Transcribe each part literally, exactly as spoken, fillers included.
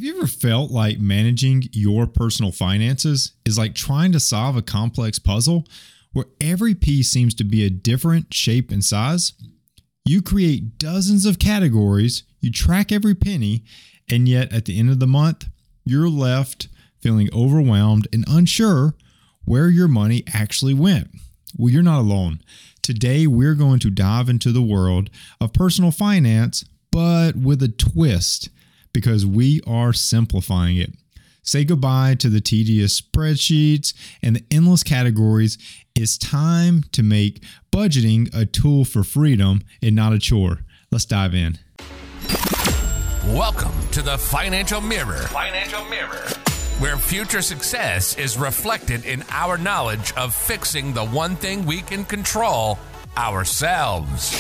you ever felt like managing your personal finances is like trying to solve a complex puzzle where every piece seems to be a different shape and size? You create dozens of categories, you track every penny, and yet at the end of the month, you're left feeling overwhelmed and unsure where your money actually went. Well, you're not alone. Today, we're going to dive into the world of personal finance, but with a twist, because we are simplifying it. Say goodbye to the tedious spreadsheets and the endless categories. It's time to make budgeting a tool for freedom and not a chore. Let's dive in. Welcome to the Financial Mirror. Financial Mirror. Where future success is reflected in our knowledge of fixing the one thing we can control, ourselves.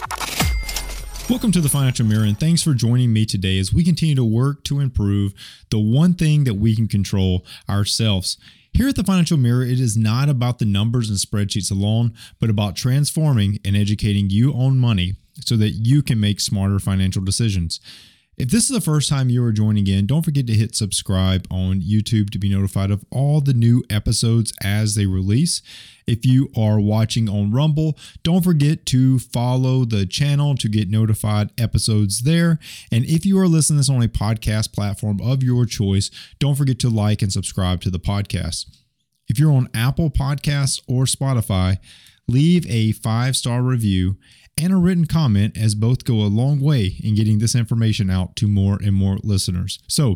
Welcome to the Financial Mirror, and thanks for joining me today as we continue to work to improve the one thing that we can control, ourselves. Here at the Financial Mirror, it is not about the numbers and spreadsheets alone, but about transforming and educating you on money so that you can make smarter financial decisions. If this is the first time you are joining in, don't forget to hit subscribe on YouTube to be notified of all the new episodes as they release. If you are watching on Rumble, don't forget to follow the channel to get notified episodes there. And if you are listening to this on a podcast platform of your choice, don't forget to like and subscribe to the podcast. If you're on Apple Podcasts or Spotify, leave a five-star review and a written comment, as both go a long way in getting this information out to more and more listeners. So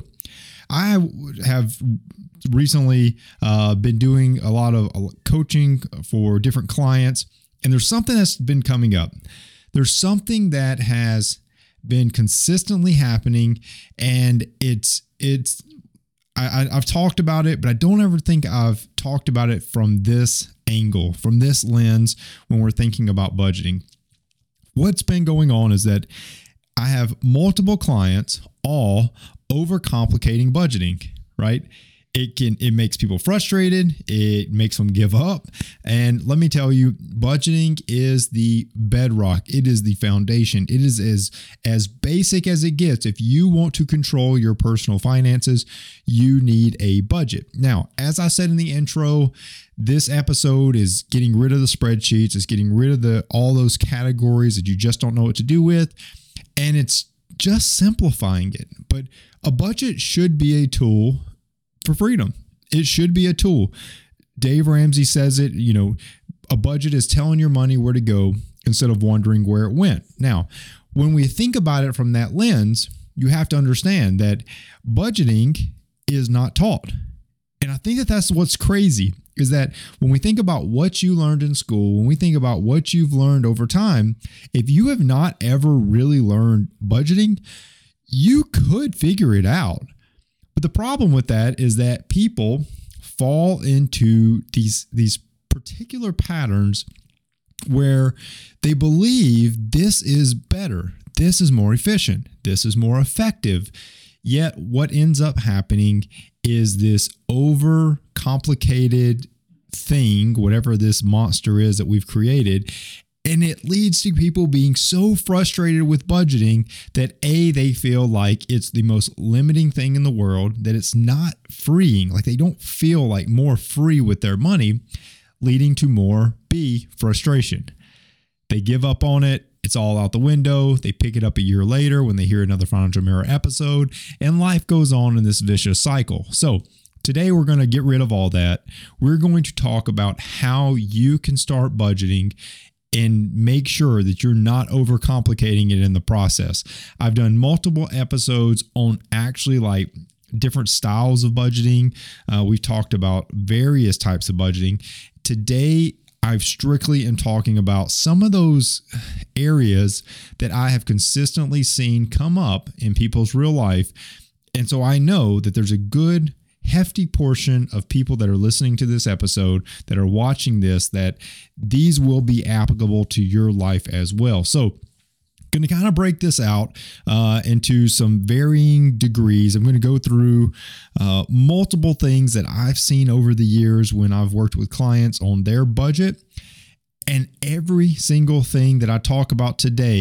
I have recently uh, been doing a lot of coaching for different clients, and there's something that's been coming up. There's something that has been consistently happening, and it's it's I, I've talked about it, but I don't ever think I've talked about it from this angle, from this lens when we're thinking about budgeting. What's been going on is that I have multiple clients all overcomplicating budgeting, right? It can, it makes people frustrated. It makes them give up. And let me tell you, budgeting is the bedrock. It is the foundation. It is as, as basic as it gets. If you want to control your personal finances, you need a budget. Now, as I said in the intro, this episode is getting rid of the spreadsheets. It's getting rid of the all those categories that you just don't know what to do with. And it's just simplifying it. But a budget should be a tool for freedom. It should be a tool. Dave Ramsey says it, you know, a budget is telling your money where to go instead of wondering where it went. Now, when we think about it from that lens, you have to understand that budgeting is not taught. And I think that that's what's crazy, is that when we think about what you learned in school, when we think about what you've learned over time, if you have not ever really learned budgeting, you could figure it out. But the problem with that is that people fall into these, these particular patterns where they believe this is better, this is more efficient, this is more effective. Yet what ends up happening is this over complicated thing, whatever this monster is that we've created. And it leads to people being so frustrated with budgeting that A, they feel like it's the most limiting thing in the world, that it's not freeing, like they don't feel like more free with their money, leading to more B, frustration. They give up on it. It's all out the window. They pick it up a year later when they hear another Financial Mirror episode, and life goes on in this vicious cycle. So today we're going to get rid of all that. We're going to talk about how you can start budgeting and make sure that you're not overcomplicating it in the process. I've done multiple episodes on actually like different styles of budgeting. Uh, we've talked about various types of budgeting. Today, I've strictly am talking about some of those areas that I have consistently seen come up in people's real life. And so I know that there's a good hefty portion of people that are listening to this episode, that are watching this, that these will be applicable to your life as well. So going to kind of break this out uh, into some varying degrees. I'm going to go through uh, multiple things that I've seen over the years when I've worked with clients on their budget. And every single thing that I talk about today,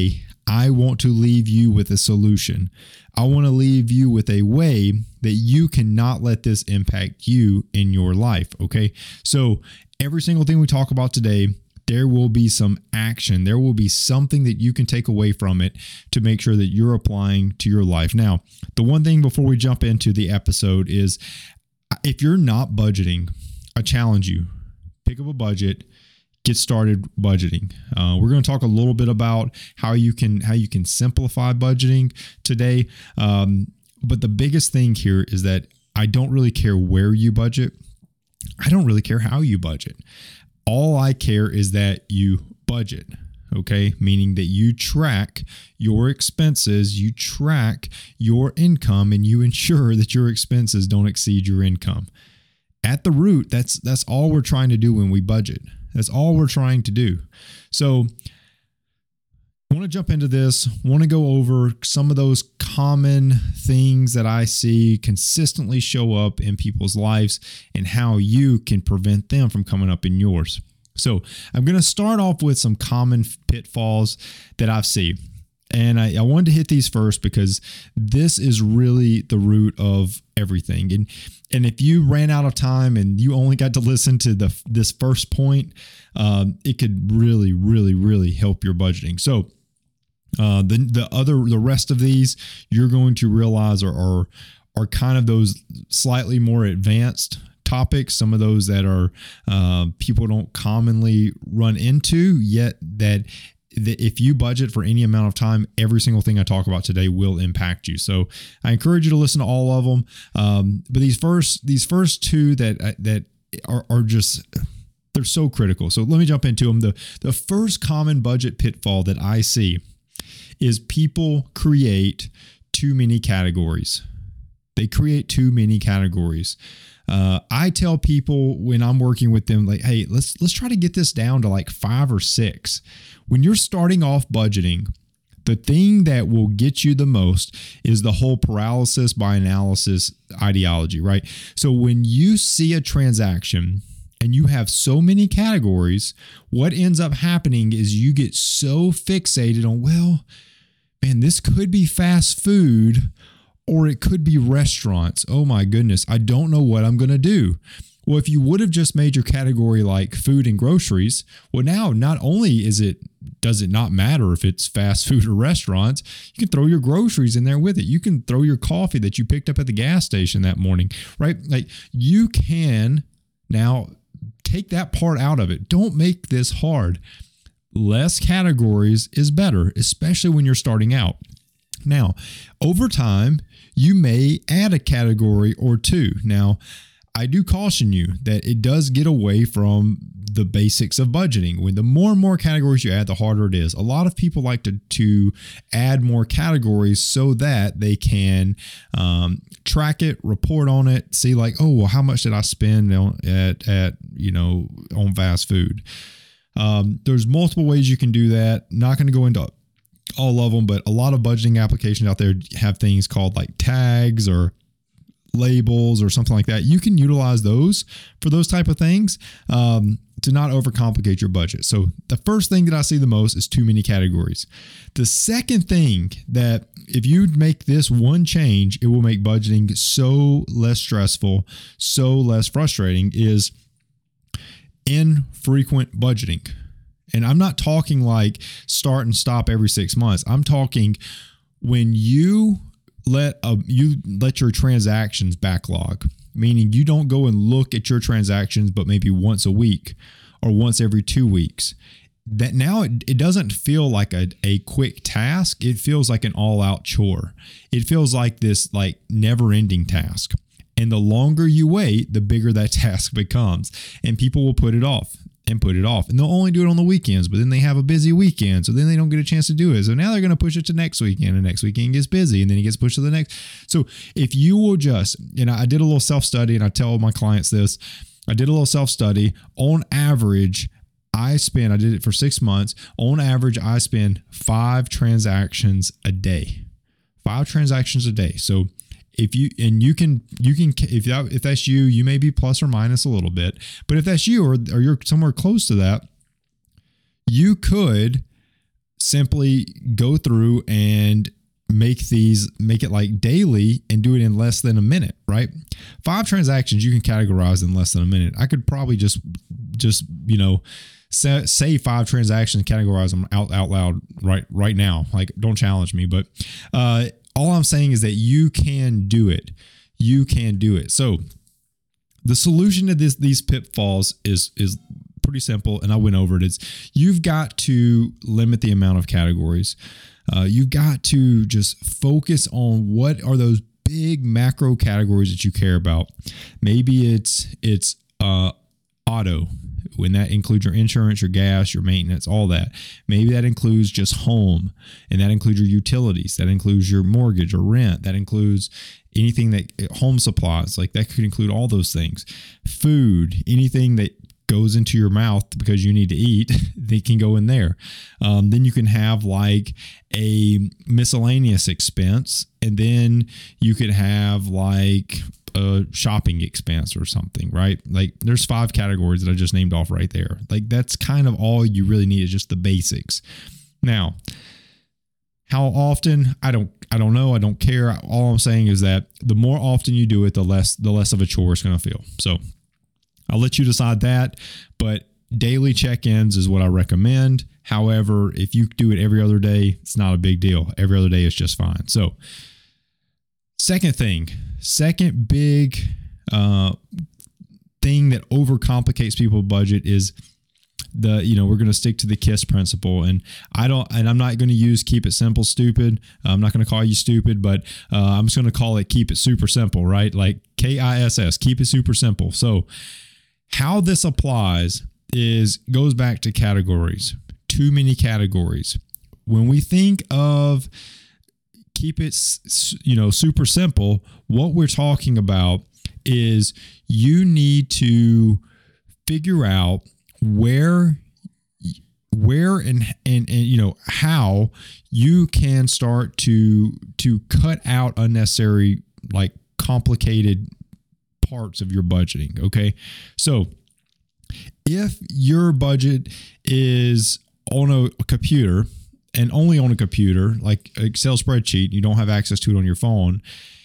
I want to leave you with a solution. I want to leave you with a way that you cannot let this impact you in your life. Okay. So every single thing we talk about today, there will be some action. There will be something that you can take away from it to make sure that you're applying to your life. Now, the one thing before we jump into the episode is if you're not budgeting, I challenge you, pick up a budget, get started budgeting. Uh, we're going to talk a little bit about how you can how you can simplify budgeting today. Um, but the biggest thing here is that I don't really care where you budget. I don't really care how you budget. All I care is that you budget. Okay, meaning that you track your expenses, you track your income, and you ensure that your expenses don't exceed your income. At the root, that's that's all we're trying to do when we budget. That's all we're trying to do. So I want to jump into this, want to go over some of those common things that I see consistently show up in people's lives and how you can prevent them from coming up in yours. So I'm going to start off with some common pitfalls that I've seen. And I, I wanted to hit these first because this is really the root of everything. And and if you ran out of time and you only got to listen to the this first point, um, it could really, really, really help your budgeting. So uh, the the other the rest of these you're going to realize are are, are kind of those slightly more advanced topics, some of those that are uh, people don't commonly run into yet that if you budget for any amount of time, every single thing I talk about today will impact you. So I encourage you to listen to all of them. Um, but these first, these first two that, that are, are just, they're so critical. So let me jump into them. The, the first common budget pitfall that I see is people create too many categories. They create too many categories. Uh, I tell people when I'm working with them, like, hey, let's let's try to get this down to like five or six. When you're starting off budgeting, the thing that will get you the most is the whole paralysis by analysis ideology, right? So when you see a transaction and you have so many categories, what ends up happening is you get so fixated on, well, man, this could be fast food, or it could be restaurants. Oh my goodness, I don't know what I'm going to do. Well, if you would have just made your category like food and groceries, well, now not only is it, does it not matter if it's fast food or restaurants, you can throw your groceries in there with it. You can throw your coffee that you picked up at the gas station that morning, right? Like you can now take that part out of it. Don't make this hard. Less categories is better, especially when you're starting out. Now, over time, you may add a category or two. Now, I do caution you that it does get away from the basics of budgeting. When the more and more categories you add, the harder it is. A lot of people like to, to add more categories so that they can um, track it, report on it, see like, oh, well, how much did I spend on, at, at, you know, on fast food? Um, there's multiple ways you can do that. Not going to go into all of them, but a lot of budgeting applications out there have things called like tags or labels or something like that. You can utilize those for those type of things um, to not overcomplicate your budget. So the first thing that I see the most is too many categories. The second thing that if you make this one change, it will make budgeting so less stressful, so less frustrating is infrequent budgeting. And I'm not talking like start and stop every six months. I'm talking when you let a, you let your transactions backlog, meaning you don't go and look at your transactions, but maybe once a week or once every two weeks. That now it, it doesn't feel like a, a quick task. It feels like an all out chore. It feels like this like never ending task. And the longer you wait, the bigger that task becomes, and people will put it off. And put it off. And they'll only do it on the weekends, but then they have a busy weekend. So then they don't get a chance to do it. So now they're going to push it to next weekend, and next weekend gets busy, and then it gets pushed to the next. So if you will just, and I did a little self-study, and I tell my clients this, I did a little self-study. On average, I spend, I did it for six months. On average, I spend five transactions a day, five transactions a day. So If you, and you can, you can, if that, if that's you, you may be plus or minus a little bit, but if that's you, or, or you're somewhere close to that, you could simply go through and make these, make it like daily and do it in less than a minute, right? Five transactions you can categorize in less than a minute. I could probably just, just, you know, say, say five transactions, categorize them out, out loud right, right now. Like, don't challenge me, but, uh, all I'm saying is that you can do it. You can do it. So the solution to this, these pitfalls is, is pretty simple. And I went over it. It's you've got to limit the amount of categories. Uh, you've got to just focus on what are those big macro categories that you care about. Maybe it's, it's, uh, auto, when that includes your insurance, your gas, your maintenance, all that. Maybe that includes just home, and that includes your utilities. That includes your mortgage or rent. That includes anything that home supplies, like that could include all those things. Food, anything that goes into your mouth because you need to eat, they can go in there. Um, then you can have like a miscellaneous expense, and then you could have like a shopping expense or something, right? Like there's five categories that I just named off right there. Like that's kind of all you really need is just the basics. Now, how often? I don't, I don't know. I don't care. All I'm saying is that the more often you do it, the less, the less of a chore it's going to feel. So I'll let you decide that, but daily check-ins is what I recommend. However, if you do it every other day, it's not a big deal. Every other day is just fine. So second thing, second big uh, thing that overcomplicates people's budget is the, you know, we're going to stick to the KISS principle, and I don't, and I'm not going to use keep it simple, stupid. I'm not going to call you stupid, but uh, I'm just going to call it keep it super simple, right? Like K I S S, keep it super simple. So how this applies is goes back to categories, too many categories. When we think of keep it, you know, super simple, what we're talking about is you need to figure out where, where and, and, and, you know, how you can start to, to cut out unnecessary, like complicated parts of your budgeting. Okay. So if your budget is on a, a computer and only on a computer, like an Excel spreadsheet, you don't have access to it on your phone,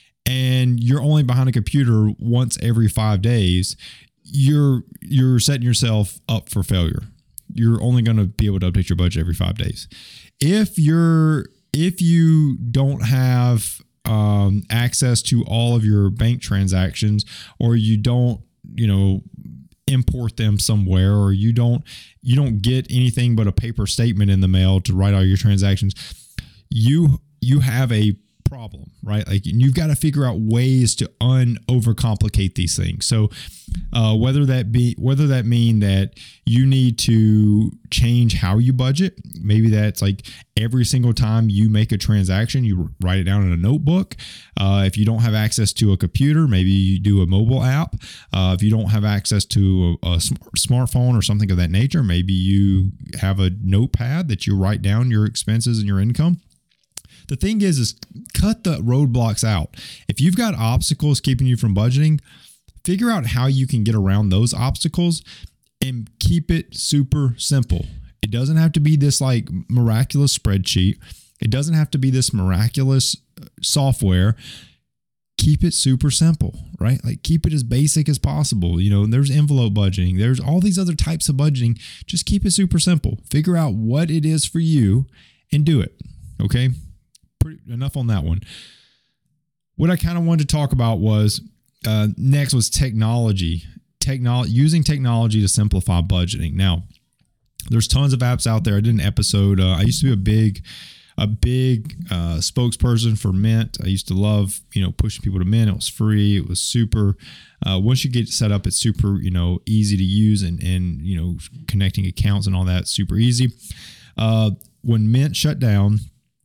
and you're only behind a computer once every five days, you're, you're setting yourself up for failure. You're only going to be able to update your budget every five days. If you're, if you don't have um, access to all of your bank transactions, or you don't, you know, import them somewhere, or you don't, you don't get anything but a paper statement in the mail to write all your transactions, you, you have a problem, right? Like you've got to figure out ways to un overcomplicate these things. So uh, whether that be, whether that mean that you need to change how you budget, maybe that's like every single time you make a transaction, you write it down in a notebook. Uh, if you don't have access to a computer, maybe you do a mobile app. Uh, if you don't have access to a, a smartphone or something of that nature, maybe you have a notepad that you write down your expenses and your income. The thing is, is cut the roadblocks out. If you've got obstacles keeping you from budgeting, figure out how you can get around those obstacles and keep it super simple. It doesn't have to be this like miraculous spreadsheet. It doesn't have to be this miraculous software. Keep it super simple, right? Like keep it as basic as possible. You know, there's envelope budgeting. There's all these other types of budgeting. Just keep it super simple. Figure out what it is for you and do it. Okay. Pretty, enough on that one. What I kind of wanted to talk about was uh, next was technology. Technology, using technology to simplify budgeting. Now, there's tons of apps out there. I did an episode. Uh, I used to be a big, a big uh, spokesperson for Mint. I used to love, you know, pushing people to Mint. It was free. It was super. Uh, once you get set up, it's super, you know, easy to use, and and you know, connecting accounts and all that, super easy. Uh, when Mint shut down,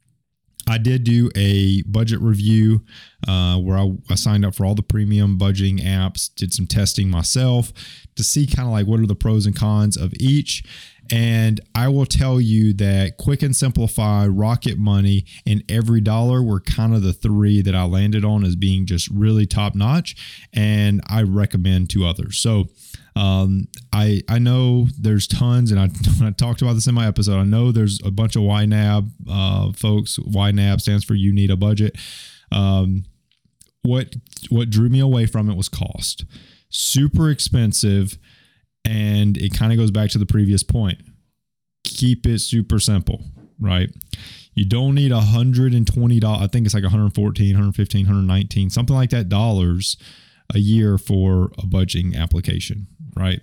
I did do a budget review uh, where I, I signed up for all the premium budgeting apps, did some testing myself to see kind of like what are the pros and cons of each. And I will tell you that Quicken Simplify, Rocket Money, and Every Dollar were kind of the three that I landed on as being just really top notch, and I recommend to others. So Um, I I know there's tons, and I, when I talked about this in my episode, I know there's a bunch of Y NAB uh, folks. Y NAB stands for You Need a Budget. Um, what what drew me away from it was cost. Super expensive, and it kind of goes back to the previous point. Keep it super simple, right? You don't need one hundred twenty dollars. I think it's like one hundred fourteen, one hundred fifteen, one hundred nineteen, something like that dollars a year for a budgeting application, right?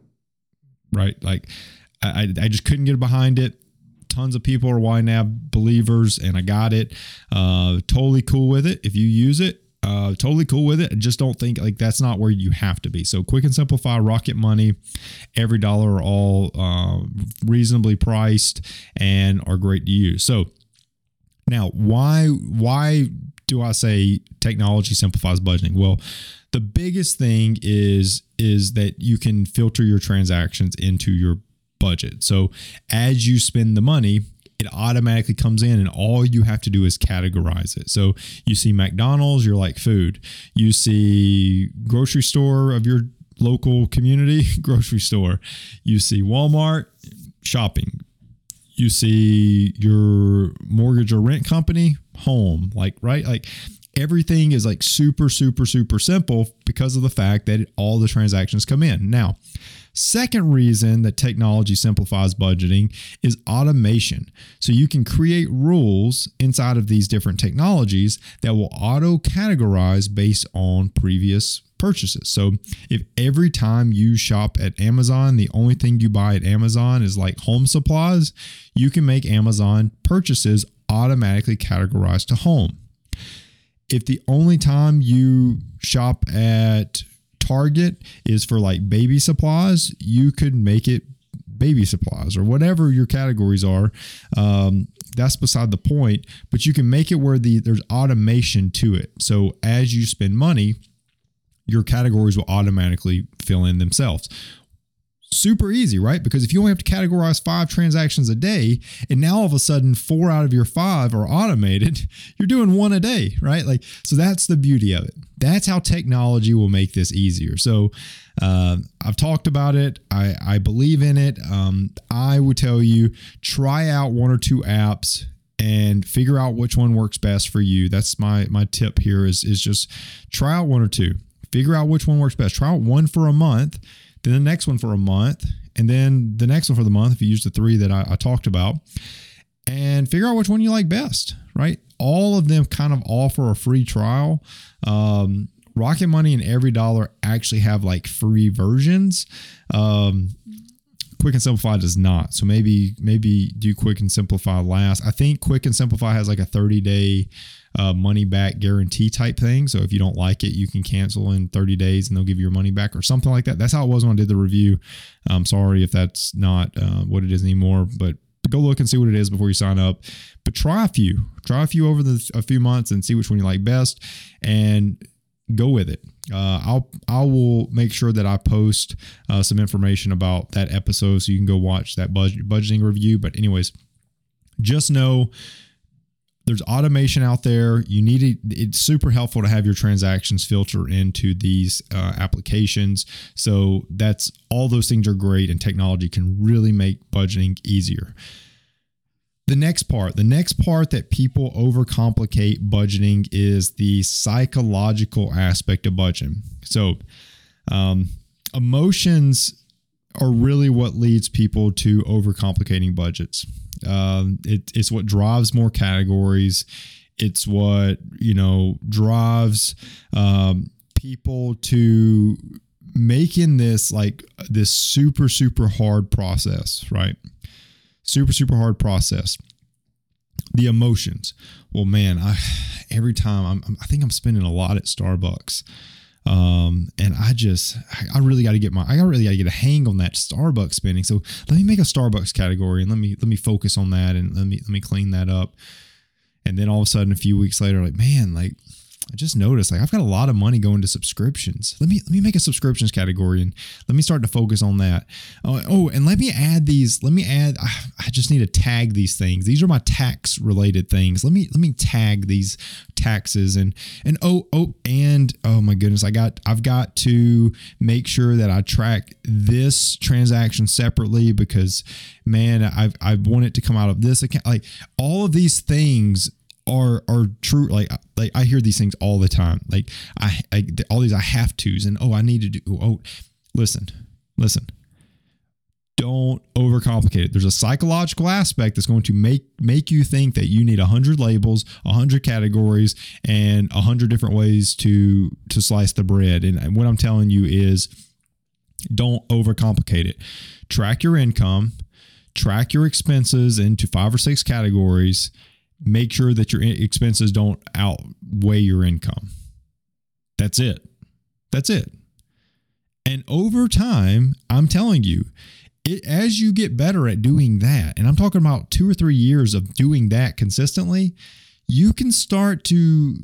Right. Like I, I just couldn't get behind it. Tons of people are Y NAB believers, and I got it. Uh, totally cool with it. If you use it, uh, totally cool with it. I just don't think like that's not where you have to be. So Quick and Simplify, Rocket Money, every dollar are all uh, reasonably priced and are great to use. So now, why why do I say technology simplifies budgeting? Well, the biggest thing is is that you can filter your transactions into your budget. So as you spend the money, it automatically comes in, and all you have to do is categorize it. So you see McDonald's, you're like food. You see grocery store of your local community, grocery store. You see Walmart, shopping. You see your mortgage or rent company, home, like, right? Like everything is like super, super, super simple because of the fact that it, all the transactions come in. Now, second reason that technology simplifies budgeting is automation. So you can create rules inside of these different technologies that will auto categorize based on previous purchases. So if every time you shop at Amazon, the only thing you buy at Amazon is like home supplies, you can make Amazon purchases automatically categorized to home. If the only time you shop at Target is for like baby supplies, you could make it baby supplies or whatever your categories are. Um, that's beside the point, but you can make it where the there's automation to it. So as you spend money, your categories will automatically fill in themselves. Super easy, right? Because if you only have to categorize five transactions a day, and now all of a sudden four out of your five are automated, you're doing one a day, right? Like, so that's the beauty of it. That's how technology will make this easier. So uh, I've talked about it. I, I believe in it. Um, I would tell you, try out one or two apps and figure out which one works best for you. That's my my tip here is, is just try out one or two. Figure out which one works best. Try out one for a month, then the next one for a month, and then the next one for the month if you use the three that I, I talked about, and figure out which one you like best, right? All of them kind of offer a free trial. Um, Rocket Money and Every Dollar actually have like free versions. Um, Quick and Simplify does not. So maybe maybe do Quick and Simplify last. I think Quick and Simplify has like a thirty day uh, money back guarantee type thing. So if you don't like it, you can cancel in thirty days and they'll give you your money back or something like that. That's how it was when I did the review. I'm sorry if that's not uh, what it is anymore, but go look and see what it is before you sign up. But try a few. Try a few over the, a few months and see which one you like best and go with it. Uh, I'll I will make sure that I post uh, some information about that episode so you can go watch that budget, budgeting review. But anyways, just know there's automation out there. You need it. It's super helpful to have your transactions filter into these uh, applications. So that's all those things are great, and technology can really make budgeting easier. The next part, the next part that people overcomplicate budgeting is the psychological aspect of budgeting. So, um, emotions are really what leads people to overcomplicating budgets. Um, it, it's what drives more categories. It's what, you know, drives um, people to making this like this super, super hard process, right? Super, super hard process. The emotions. Well, man, I every time I'm, I think I'm spending a lot at Starbucks, um, and I just, I really got to get my, I really got to get a hang on that Starbucks spending. So let me make a Starbucks category and let me let me focus on that and let me let me clean that up. And then all of a sudden, a few weeks later, like, man, like I just noticed like I've got a lot of money going to subscriptions. Let me let me make a subscriptions category and let me start to focus on that. Oh, oh and let me add these. Let me add. I just need to tag these things. These are my tax related things. Let me let me tag these taxes and and oh oh and oh my goodness, I got I've got to make sure that I track this transaction separately because man, I I want it to come out of this account. Like all of these things are are true. Like like I hear these things all the time. Like I, I all these I have tos and oh I need to do oh listen listen. Don't overcomplicate it. There's a psychological aspect that's going to make make you think that you need a hundred labels, a hundred categories, and a hundred different ways to to slice the bread. And what I'm telling you is, don't overcomplicate it. Track your income, track your expenses into five or six categories. Make sure that your expenses don't outweigh your income. That's it. That's it. And over time, I'm telling you, it, as you get better at doing that, and I'm talking about two or three years of doing that consistently, you can start to,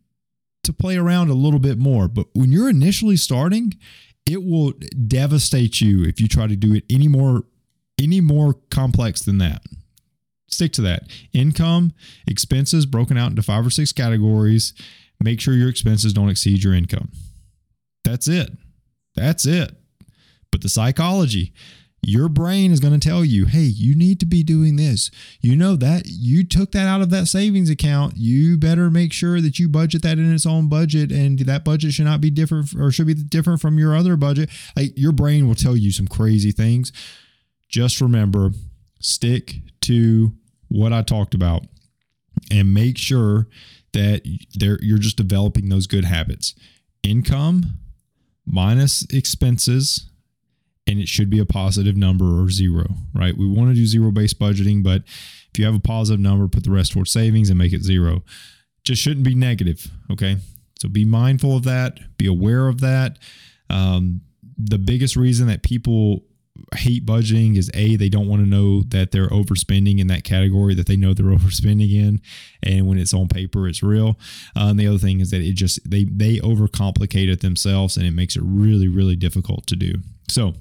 to play around a little bit more. But when you're initially starting, it will devastate you if you try to do it any more, any more complex than that. Stick to that. Income, expenses broken out into five or six categories. Make sure your expenses don't exceed your income. That's it. That's it. But the psychology, your brain is going to tell you, hey, you need to be doing this. You know that you took that out of that savings account. You better make sure that you budget that in its own budget, and that budget should not be different or should be different from your other budget. Like your brain will tell you some crazy things. Just remember, stick to what I talked about and make sure that there you're just developing those good habits. Income minus expenses, and it should be a positive number or zero, right? We want to do zero-based budgeting, but if you have a positive number, put the rest towards savings and make it zero. Just shouldn't be negative, okay? So be mindful of that. Be aware of that. Um, the biggest reason that people hate budgeting is A, they don't want to know that they're overspending in that category that they know they're overspending in, and when it's on paper it's real. Uh, and the other thing is that it just they they overcomplicate it themselves, and it makes it really really difficult to do. So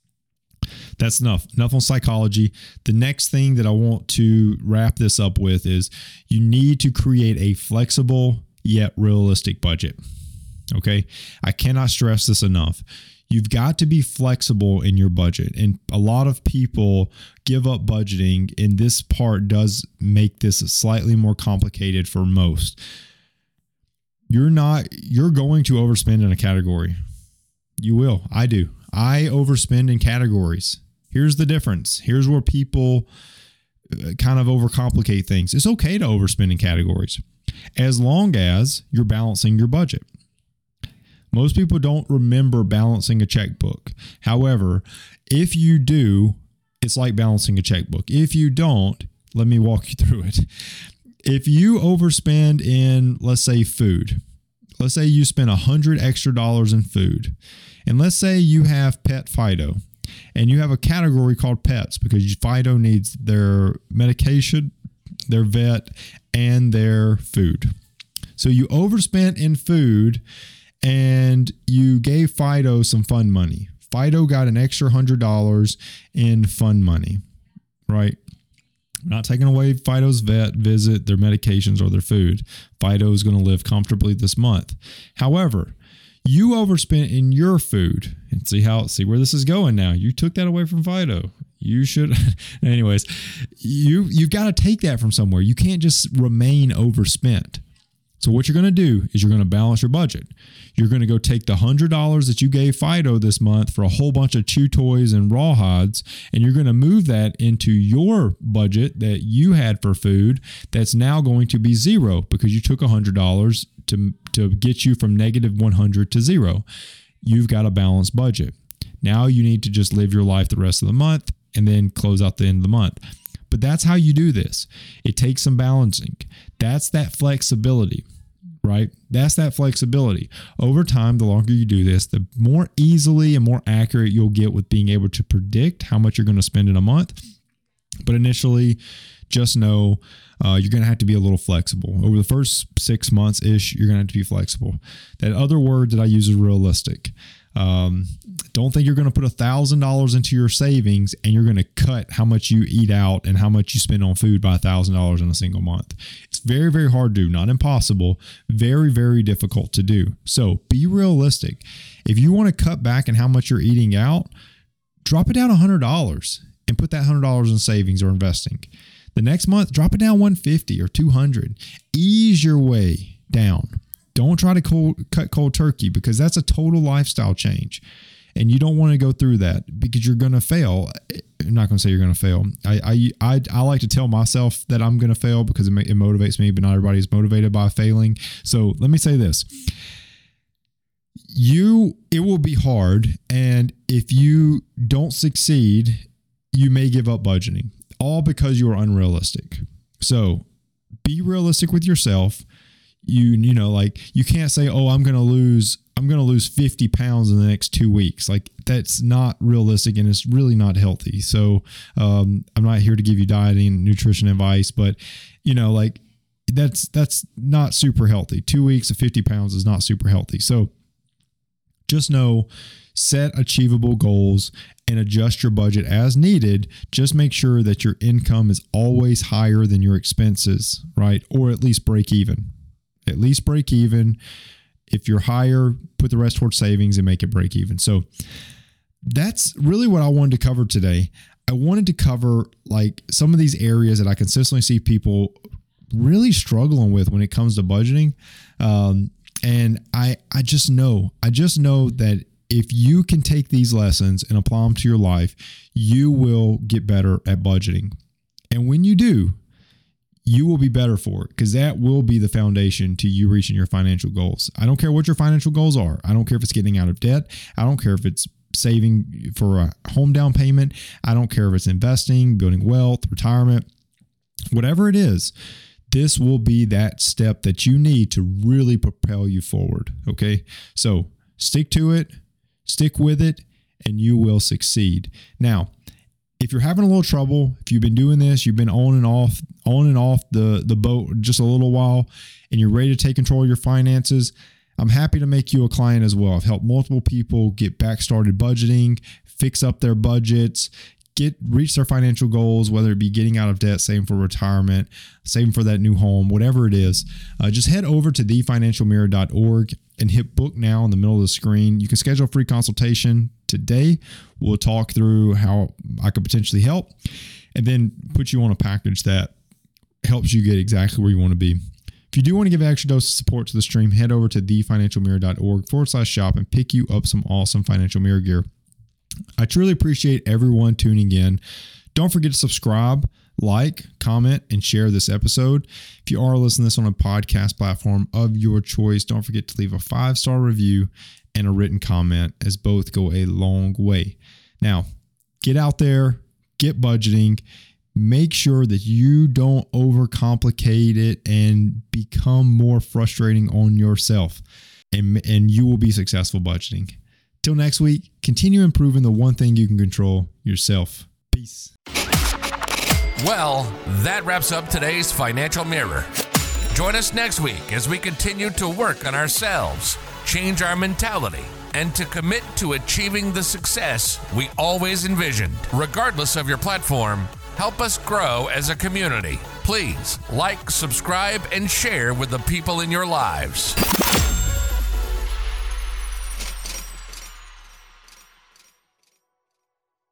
that's enough enough on psychology. The next thing that I want to wrap this up with is you need to create a flexible yet realistic budget. Okay, I cannot stress this enough. You've got to be flexible in your budget. And a lot of people give up budgeting, and this part does make this slightly more complicated for most. You're not, you're going to overspend in a category. You will. I do. I overspend in categories. Here's the difference. Here's where people kind of overcomplicate things. It's okay to overspend in categories as long as you're balancing your budget. Most people don't remember balancing a checkbook. However, if you do, it's like balancing a checkbook. If you don't, let me walk you through it. If you overspend in, let's say, food, let's say you spend one hundred extra dollars in food, and let's say you have Pet Fido, and you have a category called pets because Fido needs their medication, their vet, and their food. So you overspent in food, and you gave Fido some fun money. Fido got an extra one hundred dollars in fun money, right? Not taking away Fido's vet visit, their medications, or their food. Fido is going to live comfortably this month. However, you overspent in your food, and see how see where this is going now. You took that away from Fido. You should, anyways, you, you've got to take that from somewhere. You can't just remain overspent. So what you're going to do is you're going to balance your budget. You're going to go take the one hundred dollars that you gave Fido this month for a whole bunch of chew toys and rawhides, and you're going to move that into your budget that you had for food that's now going to be zero because you took one hundred dollars to, to get you from negative one hundred to zero. You've got a balanced budget. Now you need to just live your life the rest of the month and then close out the end of the month. But that's how you do this. It takes some balancing. That's that flexibility. Right? That's that flexibility. Over time, the longer you do this, the more easily and more accurate you'll get with being able to predict how much you're going to spend in a month. But initially, just know uh, you're going to have to be a little flexible. Over the first six months-ish, you're going to have to be flexible. That other word that I use is realistic. Um, don't think you're going to put one thousand dollars into your savings and you're going to cut how much you eat out and how much you spend on food by one thousand dollars in a single month. It's very, very hard to do. Not impossible. Very, very difficult to do. So be realistic. If you want to cut back on how much you're eating out, drop it down one hundred dollars and put that one hundred dollars in savings or investing. The next month, drop it down one hundred fifty dollars or two hundred dollars. Ease your way down. Don't try to cold, cut cold turkey, because that's a total lifestyle change. And you don't want to go through that because you're going to fail. I'm not going to say you're going to fail. I, I, I, I like to tell myself that I'm going to fail because it, it motivates me, but not everybody is motivated by failing. So let me say this. You, it will be hard. And if you don't succeed, you may give up budgeting, all because you are unrealistic. So be realistic with yourself. You, you know, like you can't say, oh, I'm going to lose, I'm going to lose fifty pounds in the next two weeks. Like that's not realistic and it's really not healthy. So, um, I'm not here to give you dieting and nutrition advice, but you know, like that's, that's not super healthy. Two weeks of fifty pounds is not super healthy. So just know, set achievable goals and adjust your budget as needed. Just make sure that your income is always higher than your expenses, right? Or at least break even. At least break even. If you're higher, put the rest towards savings and make it break even. So that's really what I wanted to cover today. I wanted to cover like some of these areas that I consistently see people really struggling with when it comes to budgeting. Um, and I, I just know, I just know that if you can take these lessons and apply them to your life, you will get better at budgeting. And when you do, you will be better for it, because that will be the foundation to you reaching your financial goals. I don't care what your financial goals are. I don't care if it's getting out of debt. I don't care if it's saving for a home down payment. I don't care if it's investing, building wealth, retirement, whatever it is. This will be that step that you need to really propel you forward. Okay. So stick to it, stick with it, and you will succeed. Now, if you're having a little trouble, if you've been doing this, you've been on and off, on and off the, the boat just a little while, and you're ready to take control of your finances, I'm happy to make you a client as well. I've helped multiple people get back started budgeting, fix up their budgets, get reach their financial goals, whether it be getting out of debt, saving for retirement, saving for that new home, whatever it is. Uh, just head over to the financial mirror dot org and hit book now in the middle of the screen. You can schedule a free consultation today. We'll talk through how I could potentially help and then put you on a package that helps you get exactly where you want to be. If you do want to give an extra dose of support to the stream, head over to the financial mirror dot org forward slash shop and pick you up some awesome Financial Mirror gear. I truly appreciate everyone tuning in. Don't forget to subscribe, like, comment, and share this episode. If you are listening to this on a podcast platform of your choice, don't forget to leave a five-star review and a written comment, as both go a long way. Now, get out there, get budgeting, make sure that you don't overcomplicate it and become more frustrating on yourself, and, and you will be successful budgeting. Till next week, continue improving the one thing you can control, yourself. Peace. Well, that wraps up today's Financial Mirror. Join us next week as we continue to work on ourselves, change our mentality, and to commit to achieving the success we always envisioned. Regardless of your platform, help us grow as a community. Please like, subscribe, and share with the people in your lives.